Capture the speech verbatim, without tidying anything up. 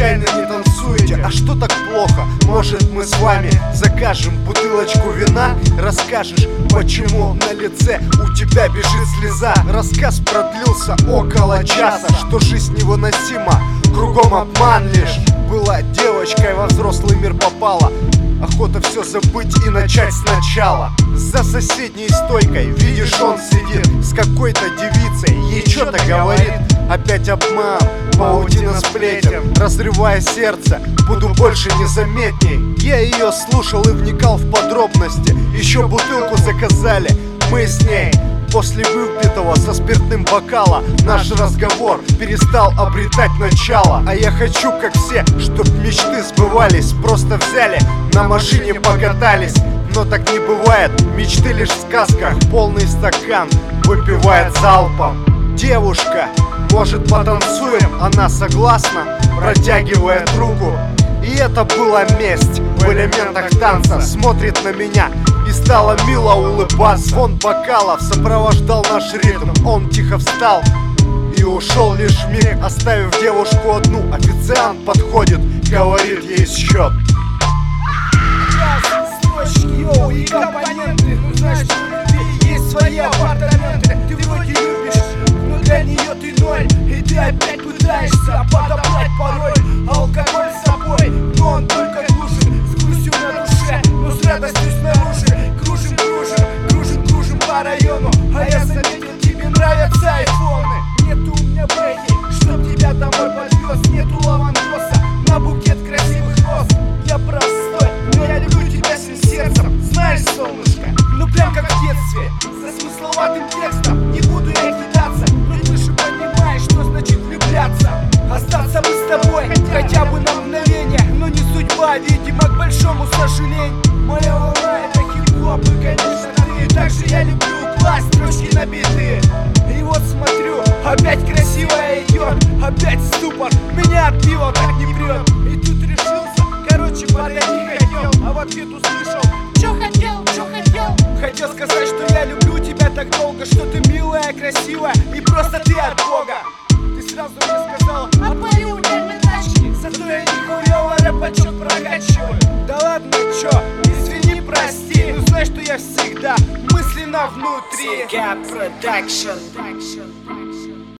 случайно не танцуете? А что так плохо? Может, мы с вами закажем бутылочку вина? Расскажешь, почему на лице у тебя бежит слеза? Рассказ продлился около часа, что жизнь невыносима, кругом обман лишь. Была девочкой, во взрослый мир попала, охота все забыть и начать сначала. За соседней стойкой, видишь, он сидит с какой-то девицей, ей что-то говорит. Опять обман, паутина сплетен, разрывая сердце, буду больше незаметней. Я ее слушал и вникал в подробности. Еще бутылку заказали мы с ней. После выпитого со спиртным бокала наш разговор перестал обретать начало. А я хочу, как все, чтоб мечты сбывались. Просто взяли, на машине покатались. Но так не бывает, мечты лишь в сказках. Полный стакан выпивает залпом. Девушка, может, потанцуем? Она согласна, протягивает руку. И это была месть в элементах танца. Смотрит на меня и стала мило улыбаться. Звон бокалов сопровождал наш ритм. Он тихо встал и ушел лишь миг, оставив девушку одну. Официант подходит, говорит ей счет. Строчки, йоу, и компоненты. Ну знаешь, что у любви есть свои апартаменты. Ты вроде любишь, но для нее ты ноль. И ты опять пытаешься подобрать пароль. Алкоголь с собой, но он только глушит. С грустью на душе, но с радостью снаружи. Кружим, кружим, кружим, кружим по району. А я заметил, тебе нравятся айфоны. Нету у меня бэги, чтоб тебя домой подвез. Нету лавандоса на букет красивых роз. Я простой, но я люблю тебя всем сердцем. Знаешь, солнышко, ну прям как в детстве. За смысловатым текстом не буду я кидаться. Но ты же понимаешь, что значит влюбляться. Остаться бы с тобой хотя бы на мгновение, но не судьба, видимо, к большому сожалению. Моя волна — это хип-хоп, и, конечно, ты. Также я люблю класть строчки на биты. И вот смотрю, опять красивая идет, опять ступор, меня от пива так не прет. И тут решился, короче, подойти хотел, а в ответ услышал: чё хотел, чё хотел? Хотел сказать, что я люблю тебя так долго, что ты милая, красивая, и просто ты от Бога. Ты сразу мне сказала: а твои ударные тачки. Зато я не хуёво рэпачок прокачиваю. Да ладно, чё, извини, прости. Ну знаешь, что я всегда мысленно внутри. Gap Production.